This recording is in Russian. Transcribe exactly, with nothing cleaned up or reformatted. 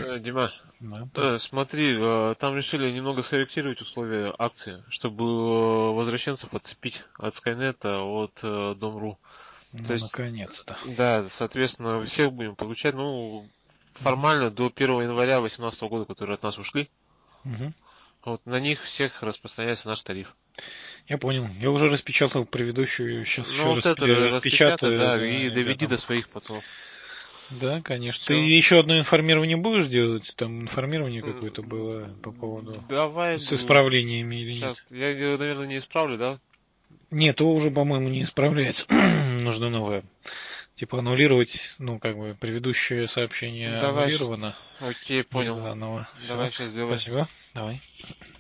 Э, Дима, Да, э, смотри, э, там решили немного скорректировать условия акции, чтобы э, возвращенцев отцепить от Скайнета, от э, Дом.ру. То ну, есть, наконец-то. да, соответственно, всех будем получать, ну, Мгм. формально до первого января две тысячи восемнадцатого года, которые от нас ушли. Мгм. Вот на них всех распространяется наш тариф. Я понял. Я уже распечатал предыдущую, сейчас Ну, еще вот раз это ра- распечатай, распечатаю, да, да, и доведи до ребятам. своих пацанов. Да, конечно. Ты Все. еще одно информирование будешь делать? Там информирование какое-то было по поводу Давай, с г- исправлениями или сейчас, нет? я, э, наверное, не исправлю, да? Нет, то уже, по-моему, не исправляется. Нужно новое. Типа аннулировать, ну, как бы, предыдущее сообщение Давай, щас- аннулировано окей, и понял. заново. Все. Давай сейчас сделаем. Спасибо. Давай.